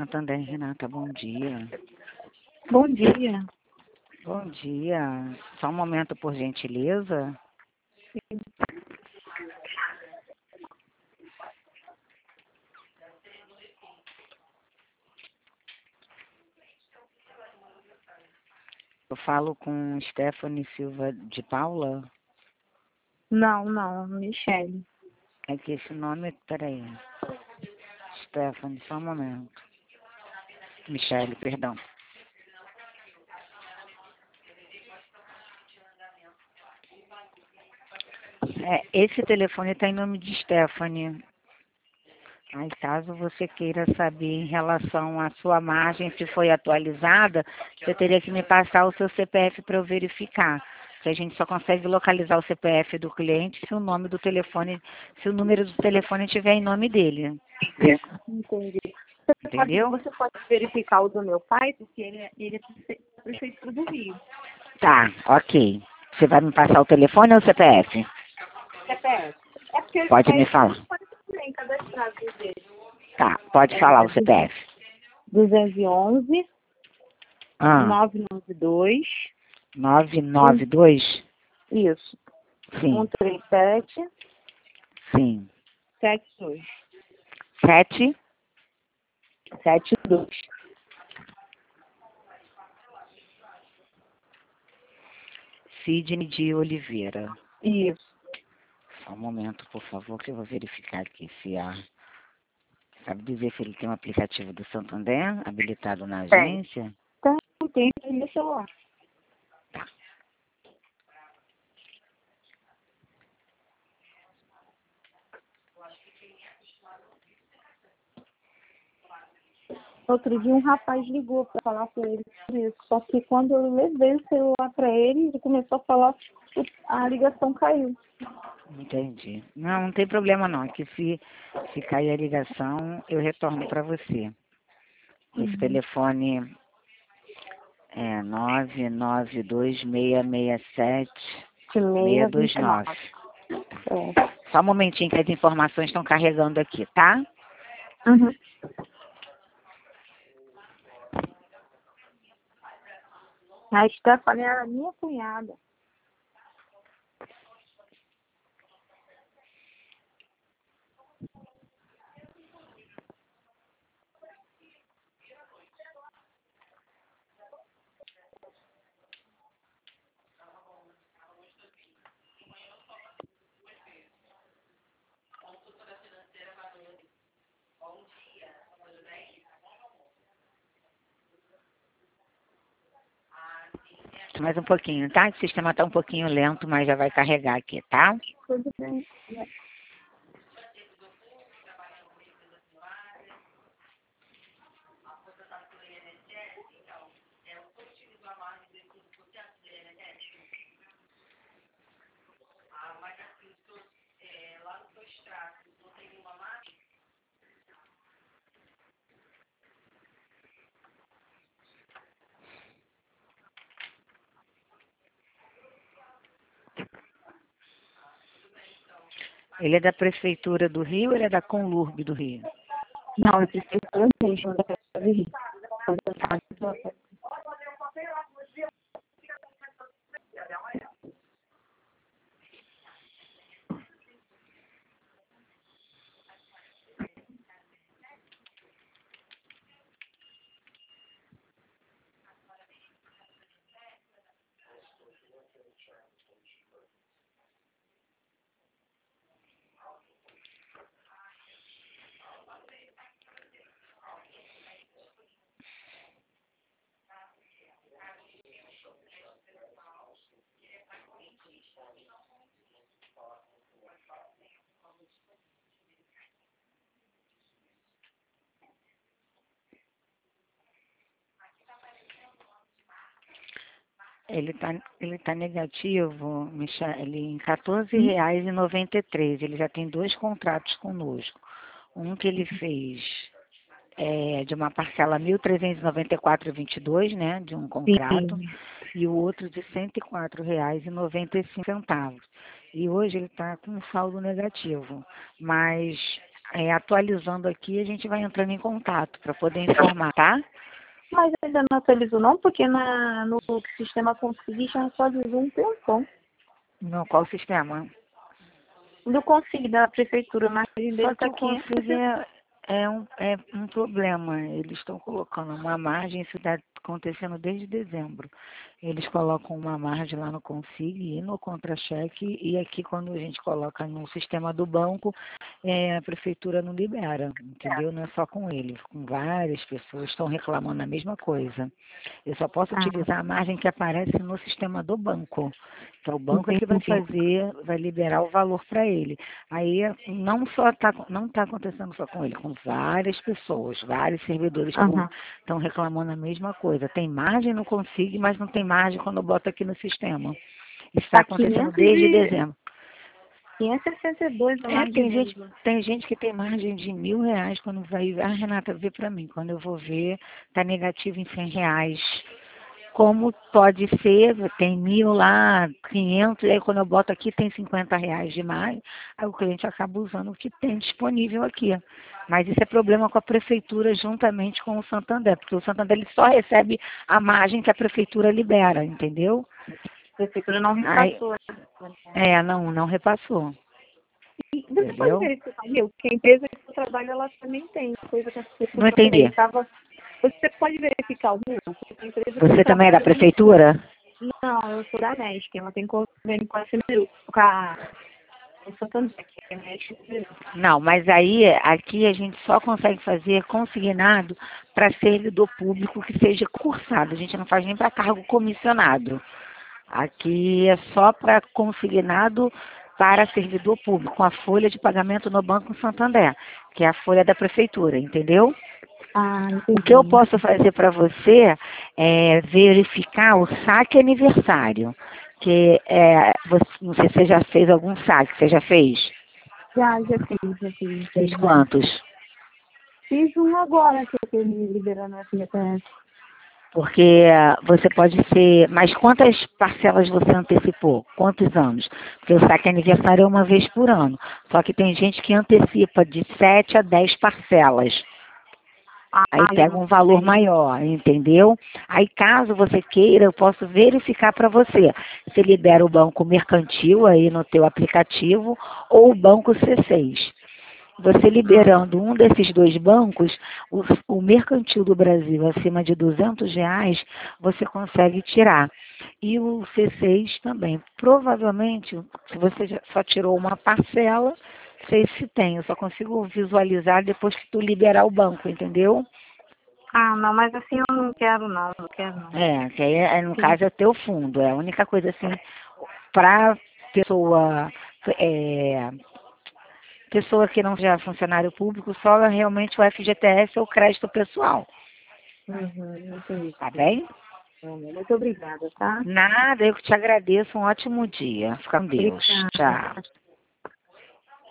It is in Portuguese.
Santander, Renata, bom dia. Bom dia. Bom dia. Só um momento, por gentileza. Eu falo com Stephanie Silva de Paula. Não, Michele. É que esse nome, peraí. Stephanie, só um momento. Michele, perdão. Esse telefone está em nome de Stephanie. Aí, caso você queira saber em relação à sua margem, se foi atualizada, você teria que me passar o seu CPF para eu verificar. Porque a gente só consegue localizar o CPF do cliente se o nome do telefone, se o número do telefone estiver em nome dele. Entendi. Entendeu? Você pode verificar o do meu pai, porque ele é prefeitura do Rio. Tá, ok. Você vai me passar o telefone ou o CPF? CPF. É porque Pode me falar. tem cadastrado dele. Tá, pode falar o CPF. 211 Ah, 992. 992? Isso. Sim, 137 sim. 72. 7? 72. Sidney de Oliveira. Isso. Só um momento, por favor, que eu vou verificar aqui se há. Sabe dizer se ele tem um aplicativo do Santander habilitado na agência? Tem no meu celular. Tá. Outro dia um rapaz ligou para falar com ele sobre isso. Só que quando eu levei o celular para ele, ele começou a falar, a ligação caiu. Entendi. Não tem problema não. É que se cair a ligação, eu retorno para você. Esse telefone é 992667629. É. Só um momentinho que as informações estão carregando aqui, tá? Uhum. A Stephanie era minha cunhada. Mais um pouquinho, tá? O sistema está um pouquinho lento, mas já vai carregar aqui, tá? Tudo bem. Ele é da Prefeitura do Rio ou ele é da Conlurb do Rio? Não, eu prefiro mesmo da Casa de Rio. Ele tá negativo, Michele, em R$ 14,93. Ele já tem 2 contratos conosco. Um que ele fez de uma parcela 1.394,22, né, de um contrato, Sim. e o outro de R$ 104,95. E hoje ele está com um saldo negativo, mas atualizando aqui, a gente vai entrando em contato para poder informar, tá? Mas ainda não atualizou não, porque no sistema Consig já atualizou um tempão. No qual sistema? Do Consig da prefeitura, mas o Só dele que tá o 500. Consig é um problema. Eles estão colocando uma margem, isso está acontecendo desde dezembro. Eles colocam uma margem lá no Consig e no contra-cheque, e aqui quando a gente coloca no sistema do banco, a prefeitura não libera, entendeu? Não é só com eles, com várias pessoas estão reclamando a mesma coisa. Eu só posso Ah, utilizar a margem que aparece no sistema do banco. Que é o banco que vai entendi. vai liberar o valor para ele. Aí não está acontecendo só com ele, com várias pessoas, vários servidores Aham. públicos estão reclamando a mesma coisa. Tem margem no Consig, mas não tem margem quando eu boto aqui no sistema. Isso está Tá acontecendo desde dezembro. 562 a É, margem deles. tem gente que tem margem de R$ 1.000 quando vai. Ah, Renata, vê para mim. Quando eu vou ver, está negativo em R$ 100. Como pode ser, tem 1.000 lá, 500, e aí quando eu boto aqui tem R$ 50 de mais, aí o cliente acaba usando o que tem disponível aqui. Mas isso é problema com a prefeitura juntamente com o Santander, porque o Santander ele só recebe a margem que a prefeitura libera, entendeu? A prefeitura não Aí, repassou. não repassou, E você pode entendeu? verificar, meu, que a empresa que eu trabalho, ela também tem coisa que a Não prefeitura entendi. tava. Você pode verificar o meu, porque a empresa que eu Você também é da trabalho, prefeitura? não, eu sou da MESC, ela tem convênio com a Cimeru, com a o Santander, que é a MESC Cimeru. Não, mas aí aqui a gente só consegue fazer consignado para servidor público que seja cursado. A gente não faz nem para cargo comissionado. Aqui é só para consignado para servidor público, com a folha de pagamento no Banco Santander, que é a folha da prefeitura, entendeu? Ah, O que eu entendi. posso fazer para você é verificar o saque aniversário, não sei se você já fez algum saque, você já fez? Já fiz. Fez quantos? Fiz um agora que eu tô me liberando a FGTS. Porque você pode ser. Mas quantas parcelas você antecipou? Quantos anos? Porque o saque aniversário é uma vez por ano. Só que tem gente que antecipa de 7 a 10 parcelas. Ah, Aí eu pega não um valor sei. maior, entendeu? Aí caso você queira, eu posso verificar para você. Você libera o banco mercantil aí no teu aplicativo ou o banco C6. Você liberando um desses dois bancos, o mercantil do Brasil acima de R$ 200, você consegue tirar. E o C6 também. Provavelmente, se você só tirou uma parcela, sei se tem. Eu só consigo visualizar depois que tu liberar o banco, entendeu? Ah, não, mas assim eu não quero não. Que aí, no Sim. caso, é teu fundo. É a única coisa assim, para pessoa, é, pessoa que não seja funcionário público, só realmente o FGTS ou crédito pessoal. Entendi. Tá bem? Muito obrigada, tá? Nada, eu que te agradeço. Um ótimo dia. Fica com Deus. Obrigada. Tchau.